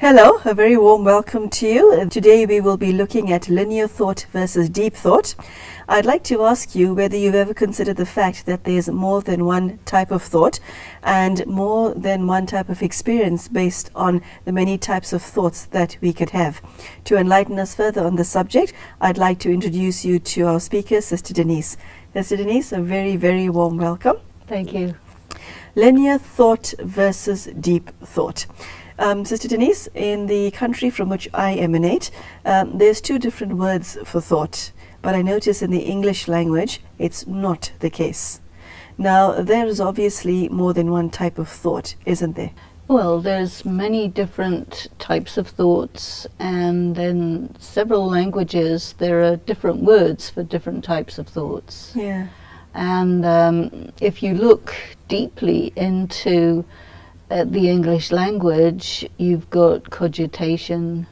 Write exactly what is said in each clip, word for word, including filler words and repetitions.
Hello, a very warm welcome to you. Today we will be looking at linear thought versus deep thought. I'd like to ask you whether you've ever considered the fact that there's more than one type of thought and more than one type of experience based on the many types of thoughts that we could have. To enlighten us further on the subject, I'd like to introduce you to our speaker, Sister Denise. Sister Denise, a very, very warm welcome. Thank you. Linear thought versus deep thought. Um, Sister Denise, in the country from which I emanate, um, there's two different words for thought, but I notice in the English language it's not the case. Now, there is obviously more than one type of thought, isn't there? Well, there's many different types of thoughts, and in several languages there are different words for different types of thoughts. Yeah. And um, if you look deeply into Uh, the English language, you've got cogitation,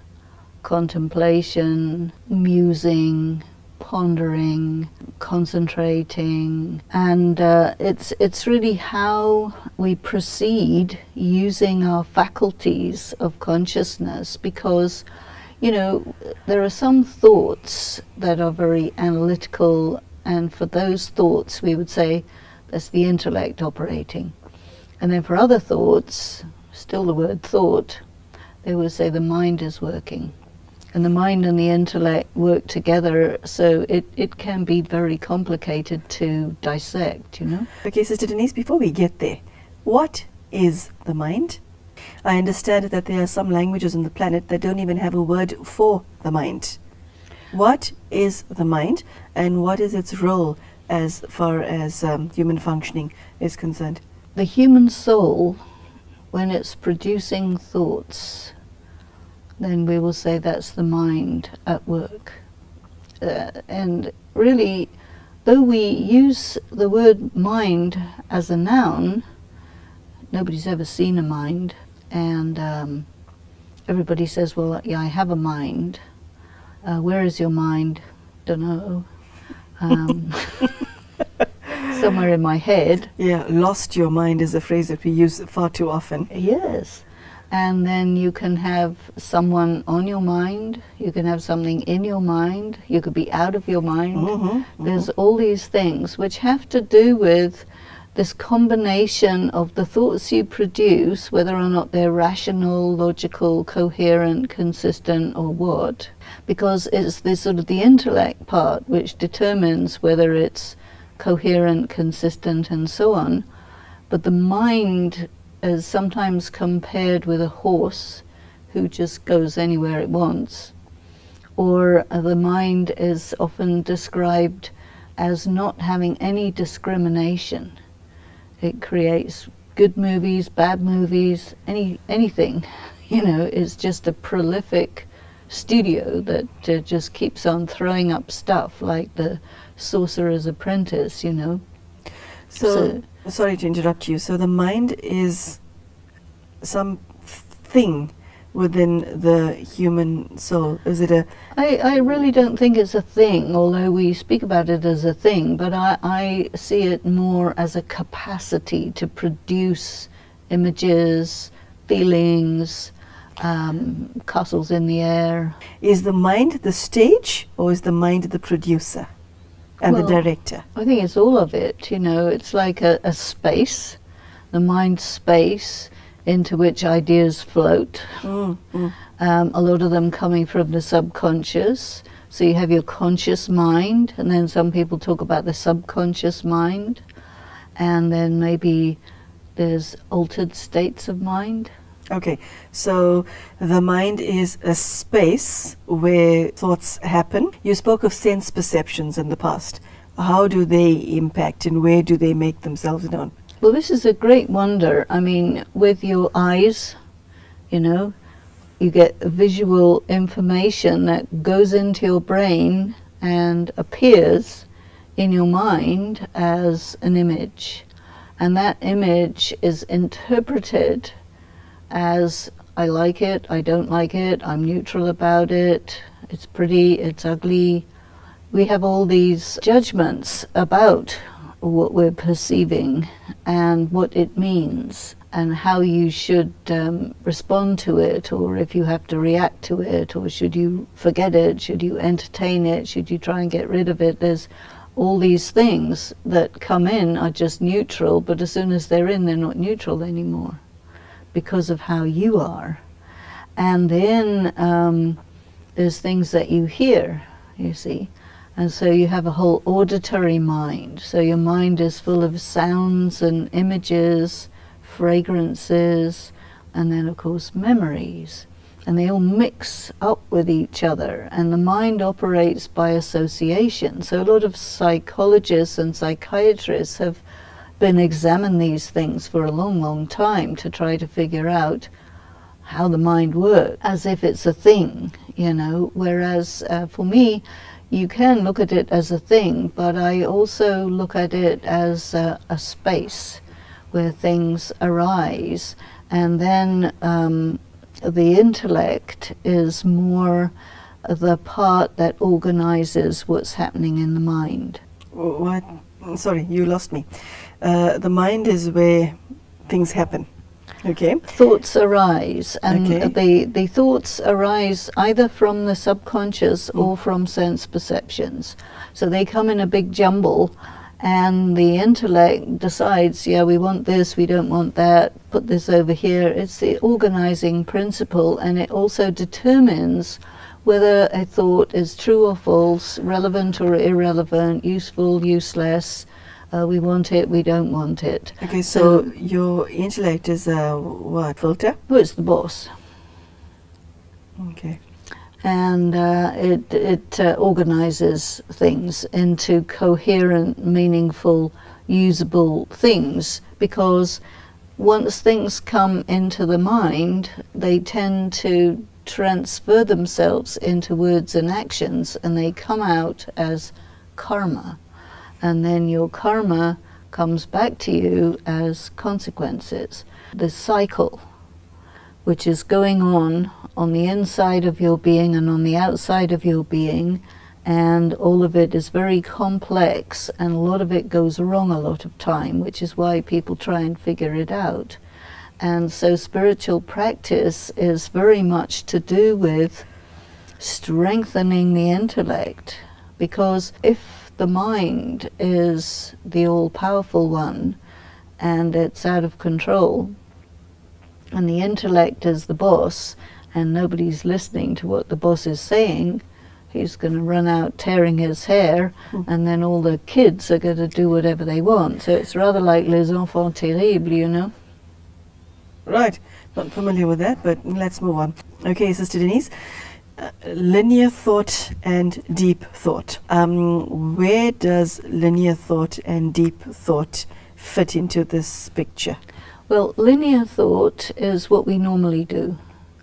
contemplation, musing, pondering, concentrating, and uh, it's it's really how we proceed using our faculties of consciousness, because, you know, there are some thoughts that are very analytical, and for those thoughts we would say that's the intellect operating. And then for other thoughts, still the word thought, they would say the mind is working. And the mind and the intellect work together, so it, it can be very complicated to dissect, you know. Okay, Sister Denise, before we get there, what is the mind? I understand that there are some languages on the planet that don't even have a word for the mind. What is the mind, and what is its role as far as um, human functioning is concerned? The human soul, when it's producing thoughts, then we will say that's the mind at work. Uh, and really, though we use the word mind as a noun, nobody's ever seen a mind. And um, everybody says, well, yeah, I have a mind. Uh, where is your mind? Don't know. Um, somewhere in my head. Yeah, lost your mind is a phrase that we use far too often. Yes. And then you can have someone on your mind, you can have something in your mind, you could be out of your mind. Mm-hmm, mm-hmm. There's all these things which have to do with this combination of the thoughts you produce, whether or not they're rational, logical, coherent, consistent, or what. Because it's this sort of the intellect part which determines whether it's coherent, consistent, and so on. But the mind is sometimes compared with a horse who just goes anywhere it wants. Or uh, the mind is often described as not having any discrimination. It creates good movies, bad movies, any anything. You know, it's just a prolific studio that uh, just keeps on throwing up stuff like the Sorcerer's Apprentice, you know. So, so, sorry to interrupt you. So the mind is some thing within the human soul. Is it a... I, I really don't think it's a thing, although we speak about it as a thing, but I, I see it more as a capacity to produce images, feelings, um, castles in the air. Is the mind the stage, or is the mind the producer and Well, the director? I think it's all of it, you know. It's like a, a space, the mind space into which ideas float. Mm, mm. Um, a lot of them coming from the subconscious. So you have your conscious mind, and then some people talk about the subconscious mind, and then maybe there's altered states of mind. Okay, so the mind is a space where thoughts happen. You spoke of sense perceptions in the past. How do they impact, and where do they make themselves known? Well, this is a great wonder. I mean, with your eyes, you know, you get visual information that goes into your brain and appears in your mind as an image. And that image is interpreted as, I like it, I don't like it, I'm neutral about it, it's pretty, it's ugly. We have all these judgments about what we're perceiving and what it means and how you should um, respond to it, or if you have to react to it, or should you forget it, should you entertain it, should you try and get rid of it. There's all these things that come in are just neutral, but as soon as they're in, they're not neutral anymore because of how you are. And then um, there's things that you hear, you see. And so you have a whole auditory mind. So your mind is full of sounds and images, fragrances, and then of course memories. And they all mix up with each other, and the mind operates by association. So a lot of psychologists and psychiatrists have been examining these things for a long, long time to try to figure out how the mind works, as if it's a thing, you know, whereas uh, for me, you can look at it as a thing, but I also look at it as a, a space where things arise, and then um, the intellect is more the part that organizes what's happening in the mind. What? Sorry, you lost me. Uh, the mind is where things happen. Okay. Thoughts arise, and Okay. the, the thoughts arise either from the subconscious mm. or from sense perceptions. So they come in a big jumble, and the intellect decides, yeah, we want this, we don't want that, put this over here. It's the organizing principle, and it also determines whether a thought is true or false, relevant or irrelevant, useful, useless. Uh, we want it, we don't want it. Okay, so, so your intellect is a what, filter? Well, it's the boss. Okay. And uh, it, it uh, organizes things into coherent, meaningful, usable things, because once things come into the mind, they tend to transfer themselves into words and actions, and they come out as karma. And then your karma comes back to you as consequences. The cycle, which is going on on the inside of your being and on the outside of your being, and all of it is very complex, and a lot of it goes wrong a lot of time, which is why people try and figure it out. And so spiritual practice is very much to do with strengthening the intellect, because if the mind is the all-powerful one and it's out of control, and the intellect is the boss, and nobody's listening to what the boss is saying, he's going to run out tearing his hair, mm. and then all the kids are going to do whatever they want. So it's rather like les enfants terribles, you know. Right. Not familiar with that, but let's move on. Okay, Sister Denise. Uh, linear thought and deep thought. Um, where does linear thought and deep thought fit into this picture? Well, linear thought is what we normally do.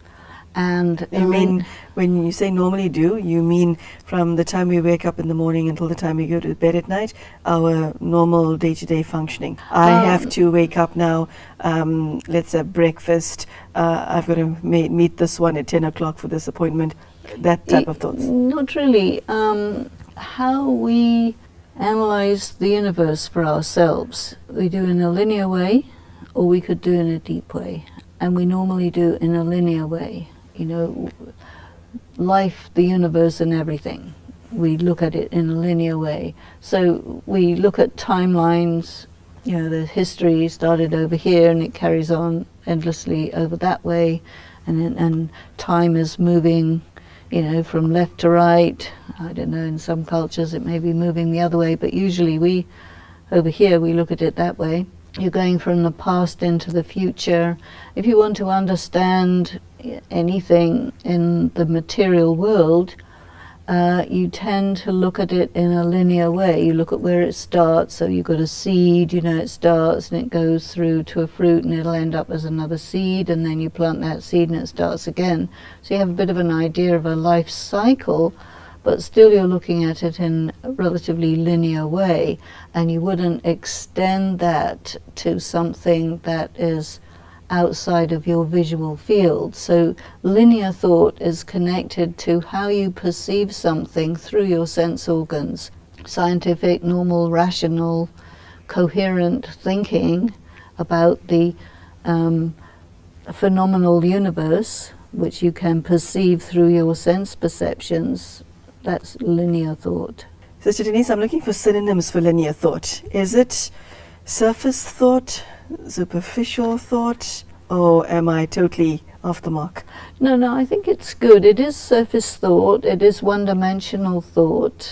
And you mean, when you say normally do, you mean from the time we wake up in the morning until the time we go to bed at night, our normal day-to-day functioning. I um, have to wake up now, um, let's have breakfast, uh, I've got to ma meet this one at ten o'clock for this appointment, that type of thoughts. Not really. Um, how we analyze the universe for ourselves, we do in a linear way, or we could do in a deep way. And we normally do in a linear way. You know, life, the universe, and everything. We look at it in a linear way. So we look at timelines. You know, the history started over here and it carries on endlessly over that way, and and time is moving, you know, from left to right. I don't know, in some cultures it may be moving the other way, but usually we, over here, we look at it that way. You're going from the past into the future. If you want to understand anything in the material world, uh, you tend to look at it in a linear way. You look at where it starts. So you've got a seed, you know, it starts and it goes through to a fruit, and it'll end up as another seed, and then you plant that seed and it starts again. So you have a bit of an idea of a life cycle, but still you're looking at it in a relatively linear way, and you wouldn't extend that to something that is outside of your visual field. So linear thought is connected to how you perceive something through your sense organs. Scientific, normal, rational, coherent thinking about the um, phenomenal universe, which you can perceive through your sense perceptions, that's linear thought. Sister Denise, I'm looking for synonyms for linear thought. Is it surface thought, superficial thought, or am I totally off the mark? No, no, I think it's good. It is surface thought. It is one-dimensional thought.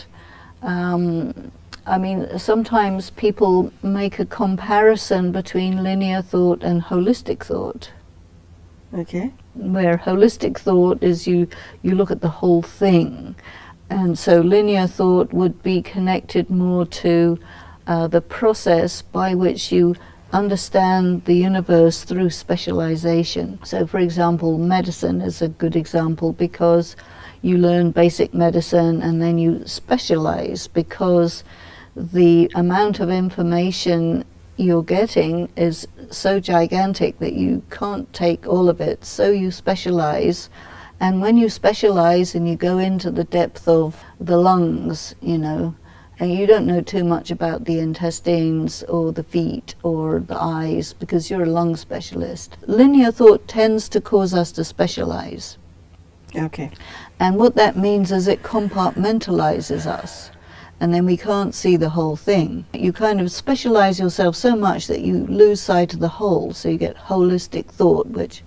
Um, I mean, sometimes people make a comparison between linear thought and holistic thought. Okay. Where holistic thought is you, you look at the whole thing. And so linear thought would be connected more to uh, the process by which you understand the universe through specialization. So for example, medicine is a good example, because you learn basic medicine and then you specialize, because the amount of information you're getting is so gigantic that you can't take all of it, so you specialize. And when you specialize and you go into the depth of the lungs, you know, and you don't know too much about the intestines or the feet or the eyes because you're a lung specialist. Linear thought tends to cause us to specialize. Okay. And what that means is it compartmentalizes us, and then we can't see the whole thing. You kind of specialize yourself so much that you lose sight of the whole, so you get holistic thought, which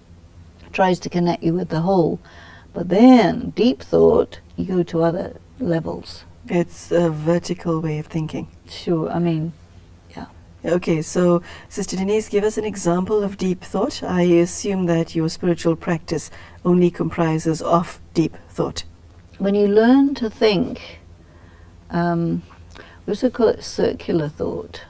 tries to connect you with the whole. But then deep thought, you go to other levels. It's a vertical way of thinking. Sure, I mean, yeah. Okay, so Sister Denise, give us an example of deep thought. I assume that your spiritual practice only comprises of deep thought. When you learn to think, um, we also call it circular thought.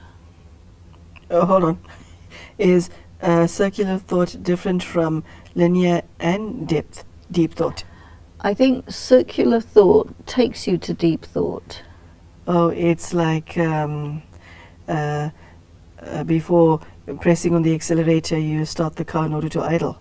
Oh, hold on. Is uh, circular thought different from linear and depth, deep thought? I think circular thought takes you to deep thought. Oh, it's like um, uh, uh, before pressing on the accelerator, you start the car in order to idle.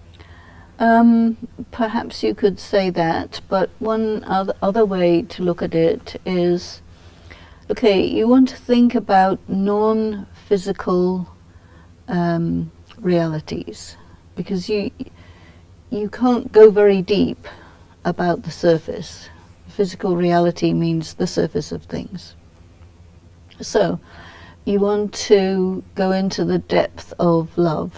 Um, perhaps you could say that, but one other, other way to look at it is, okay, you want to think about non-physical um, realities, because you you can't go very deep about the surface. Physical reality means the surface of things. So you want to go into the depth of love,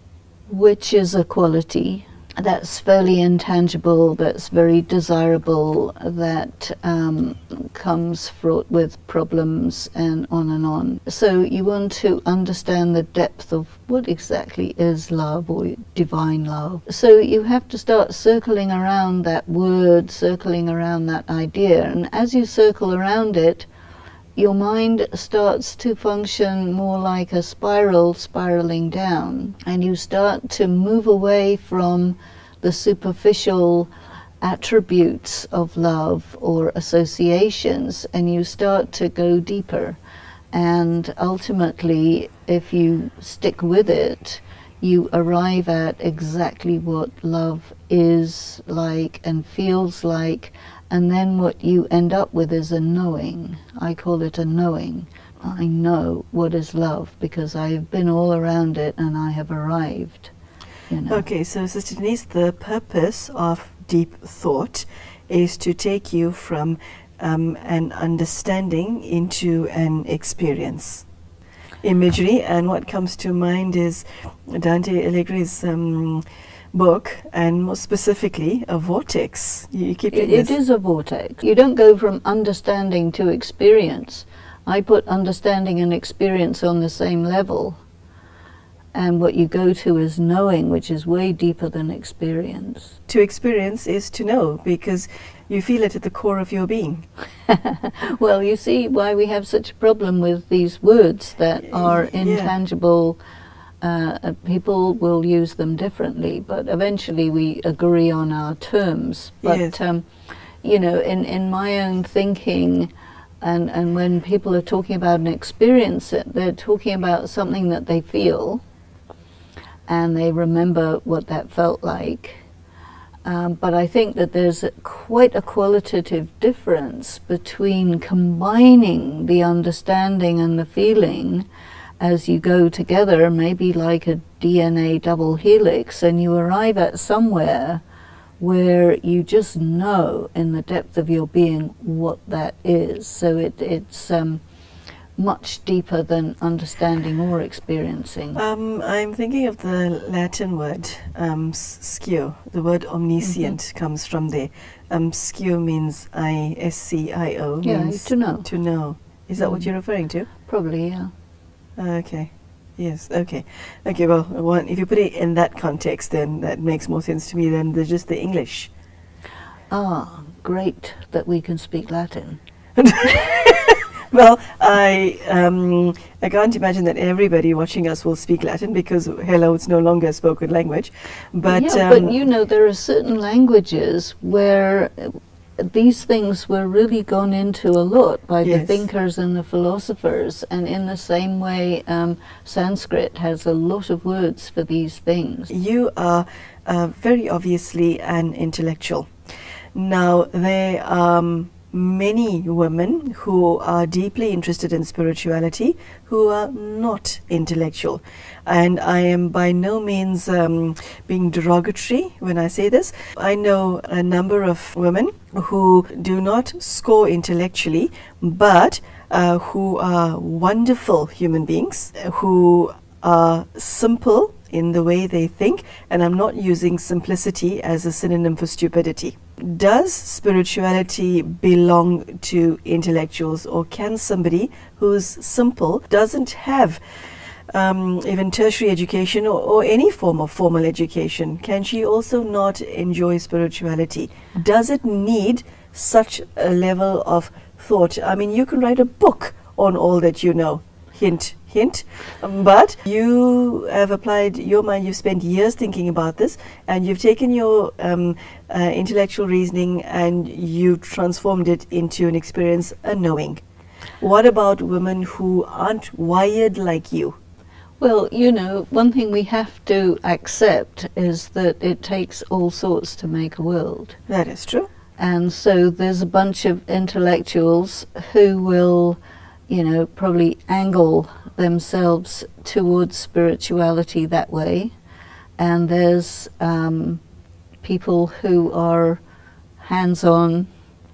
which is a quality that's fairly intangible, that's very desirable, that um, comes fraught with problems and on and on. So you want to understand the depth of what exactly is love or divine love. So you have to start circling around that word, circling around that idea, and as you circle around it, your mind starts to function more like a spiral spiraling down, and you start to move away from the superficial attributes of love or associations, and you start to go deeper. And ultimately, if you stick with it, you arrive at exactly what love is like and feels like, and then what you end up with is a knowing. I call it a knowing. I know what is love because I have been all around it and I have arrived. You know. Okay, so Sister Denise, the purpose of deep thought is to take you from um, an understanding into an experience. Imagery, and what comes to mind is Dante Alighieri's um, book, and more specifically a vortex. You keep it, it is a vortex. You don't go from understanding to experience. I put understanding and experience on the same level, and what you go to is knowing, which is way deeper than experience. To experience is to know, because you feel it at the core of your being. Well, you see why we have such a problem with these words that are intangible. Yeah. Uh, people will use them differently, but eventually we agree on our terms. But, yes. um, you know, in, in my own thinking, and, and when people are talking about an experience, they're talking about something that they feel, and they remember what that felt like. Um, but I think that there's a, quite a qualitative difference between combining the understanding and the feeling as you go together, maybe like a D N A double helix, and you arrive at somewhere where you just know in the depth of your being what that is. So it, it's um, much deeper than understanding or experiencing. Um, I'm thinking of the Latin word um, scio. The word omniscient mm-hmm. comes from there. Um, scio means I S C I O. Yeah, means to know. To know. Is that mm. what you're referring to? Probably, yeah. Uh, okay. Yes. Okay. Okay. Well, one, if you put it in that context, then that makes more sense to me than the, just the English. Ah, great that we can speak Latin. Well, I um, I can't imagine that everybody watching us will speak Latin because, hello, it's no longer a spoken language. But yeah, um, but you know, there are certain languages where uh, these things were really gone into a lot by yes. the thinkers and the philosophers. And in the same way, um, Sanskrit has a lot of words for these things. You are uh, very obviously an intellectual. Now, there are um, many women who are deeply interested in spirituality who are not intellectual. And I am by no means um, being derogatory when I say this. I know a number of women who do not score intellectually, but uh, who are wonderful human beings, who are simple in the way they think, and I'm not using simplicity as a synonym for stupidity. Does spirituality belong to intellectuals, or can somebody who's simple, doesn't have um, even tertiary education or, or any form of formal education, can she also not enjoy spirituality? Does it need such a level of thought? I mean, you can write a book on all that you know. Hint, hint. Um, but you have applied your mind, you've spent years thinking about this, and you've taken your um, uh, intellectual reasoning and you've transformed it into an experience, a knowing. What about women who aren't wired like you? Well, you know, one thing we have to accept is that it takes all sorts to make a world. That is true. And so there's a bunch of intellectuals who will, you know, probably angle themselves towards spirituality that way. And there's um, people who are hands-on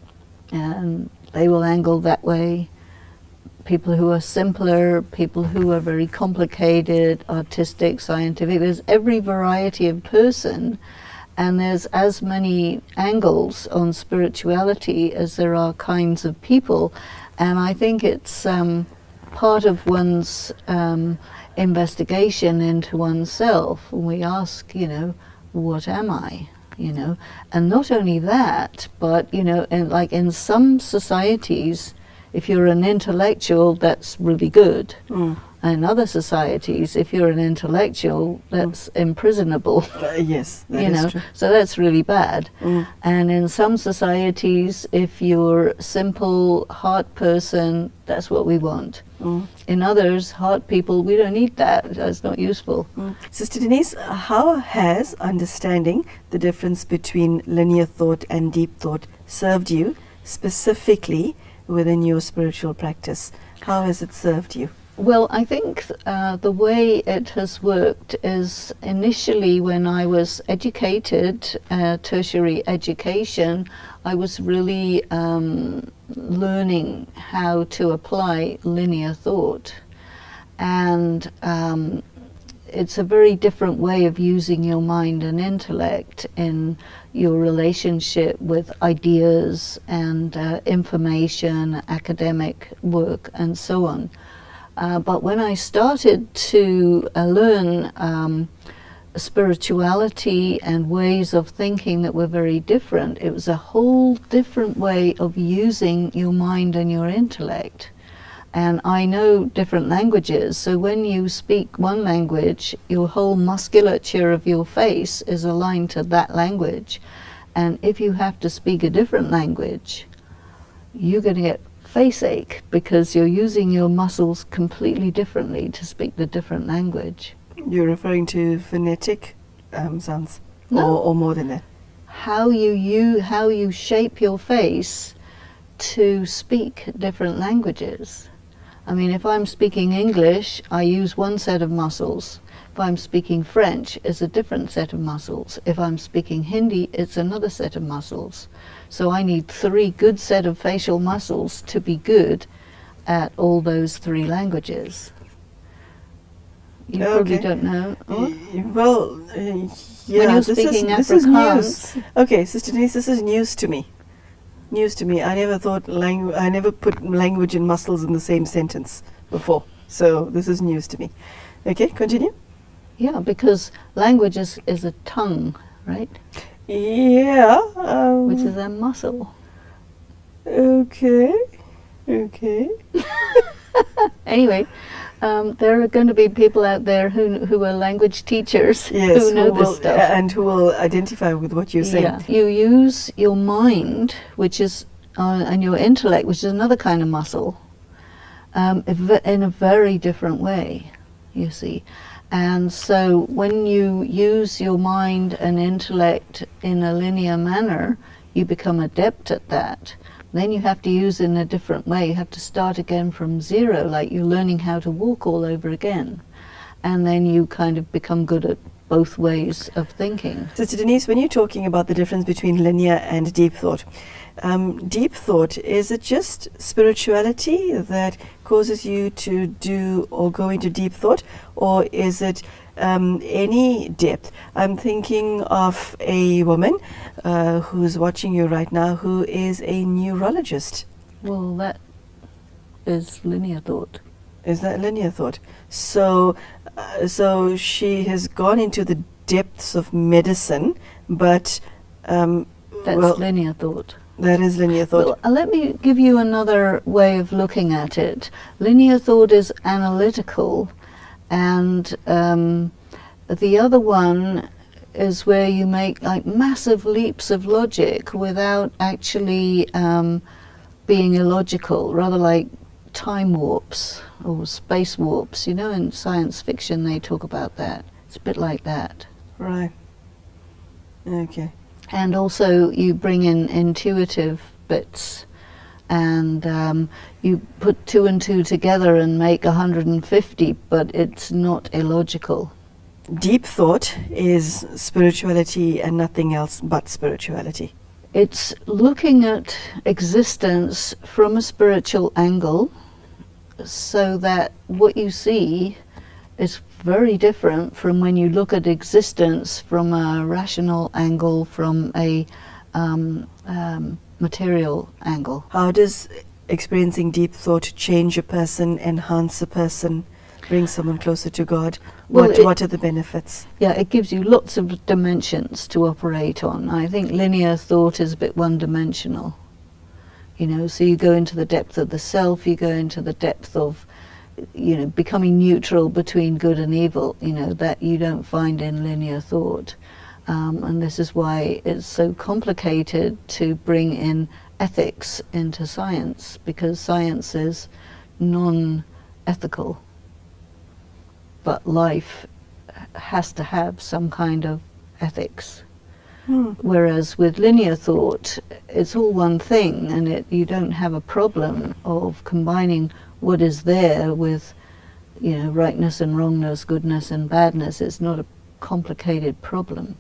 and they will angle that way. People who are simpler, people who are very complicated, artistic, scientific. There's every variety of person, and there's as many angles on spirituality as there are kinds of people. And I think it's um, part of one's um, investigation into oneself. We ask, you know, what am I? You know, and not only that, but, you know, in, like in some societies, if you're an intellectual, that's really good. Mm. And in other societies, if you're an intellectual, that's mm. imprisonable. Uh, yes, that you is know, true. So that's really bad. Mm. And in some societies, if you're a simple, heart person, that's what we want. Mm. In others, heart people, we don't need that. That's not useful. Mm. Sister Denise, how has understanding the difference between linear thought and deep thought served you specifically within your spiritual practice? How has it served you? Well, I think uh, the way it has worked is initially when I was educated, uh, tertiary education, I was really um, learning how to apply linear thought. And um, it's a very different way of using your mind and intellect in your relationship with ideas and uh, information, academic work, and so on. Uh, but when I started to uh, learn um, spirituality and ways of thinking that were very different, it was a whole different way of using your mind and your intellect. And I know different languages, so when you speak one language, your whole musculature of your face is aligned to that language. And if you have to speak a different language, you're going to get face ache because you're using your muscles completely differently to speak the different language. You're referring to phonetic um, sounds, no. or, or more than that? how you, you how you shape your face to speak different languages. I mean, if I'm speaking English, I use one set of muscles. If I'm speaking French, it's a different set of muscles. If I'm speaking Hindi, it's another set of muscles. So I need three good set of facial muscles to be good at all those three languages. You Okay. probably don't know. Oh? Y- Well, uh, yeah, When you're this speaking is, this is Afrikaans, news. Okay, Sister Denise, this is news to me. News to me. I never thought langu- I never put language and muscles in the same sentence before. So this is news to me. Okay, continue. yeah, because language is, is a tongue, right? Yeah. Um, Which is a muscle. okay. Okay. Anyway, um, there are going to be people out there who who are language teachers Yes. who know will, this stuff. and who will identify with what you're saying. Yeah, you use your mind, which is, uh, and your intellect, which is another kind of muscle, um, ev- in a very different way, you see. And so when you use your mind and intellect in a linear manner, you become adept at that. Then you have to use it in a different way. You have to start again from zero, like you're learning how to walk all over again. And then you kind of become good at both ways of thinking. Sister Denise, when you're talking about the difference between linear and deep thought, um, deep thought, is it just spirituality that causes you to do or go into deep thought, or is it um, any depth? I'm thinking of a woman uh, who's watching you right now who is a neurologist. Well, that is linear thought. Is that linear thought? So, uh, so she has gone into the depths of medicine, but um, That's well, linear thought. that is linear thought. Well, uh, let me give you another way of looking at it. Linear thought is analytical, and um, the other one is where you make like massive leaps of logic without actually um, being illogical, rather like time warps or space warps. You know, in science fiction they talk about that. It's a bit like that. Right. Okay. And also you bring in intuitive bits, and um, you put two and two together and make one hundred fifty, but it's not illogical. Deep thought is spirituality and nothing else but spirituality. It's looking at existence from a spiritual angle, so that what you see is very different from when you look at existence from a rational angle, from a um, um, material angle. How does experiencing deep thought change a person, enhance a person, bring someone closer to God? Well, What, it- what are the benefits? Yeah, it gives you lots of dimensions to operate on. I think linear thought is a bit one-dimensional. You know, so you go into the depth of the self, you go into the depth of, you know, becoming neutral between good and evil, you know, that you don't find in linear thought. Um, and this is why it's so complicated to bring in ethics into science, because science is non-ethical. But life has to have some kind of ethics. Hmm. Whereas with linear thought, it's all one thing, and it, you don't have a problem of combining what is there with, you know, rightness and wrongness, goodness and badness. It's not a complicated problem.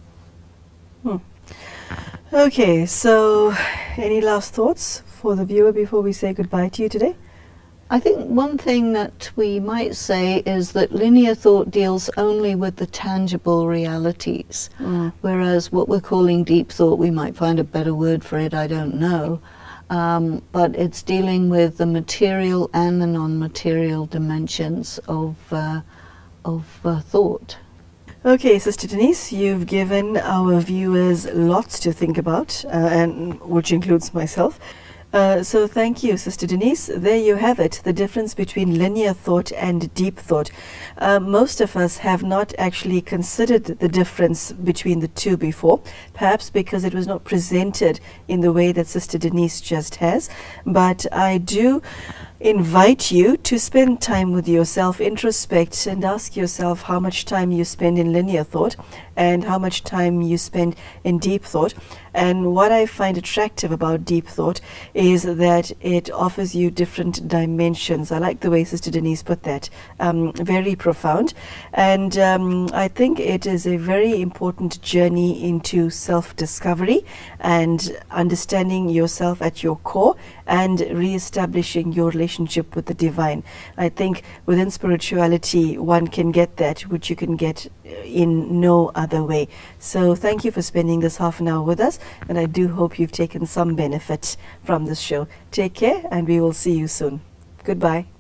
Okay, so any last thoughts for the viewer before we say goodbye to you today? I think one thing that we might say is that linear thought deals only with the tangible realities, Mm. whereas what we're calling deep thought, we might find a better word for it, I don't know, um, but it's dealing with the material and the non-material dimensions of, uh, of uh, thought. Okay, Sister Denise, you've given our viewers lots to think about, uh, and which includes myself. Uh, so thank you, Sister Denise. There you have it, the difference between linear thought and deep thought. Uh, most of us have not actually considered the difference between the two before, perhaps because it was not presented in the way that Sister Denise just has. But I do invite you to spend time with yourself, introspect, and ask yourself how much time you spend in linear thought and how much time you spend in deep thought. And what I find attractive about deep thought is that it offers you different dimensions. I like the way Sister Denise put that. Um, very profound. And um, I think it is a very important journey into self-discovery and understanding yourself at your core and re-establishing your relationship with the divine. I think within spirituality, one can get that, which you can get in no other way. So thank you for spending this half an hour with us, and I do hope you've taken some benefit from this show. Take care, and we will see you soon. Goodbye.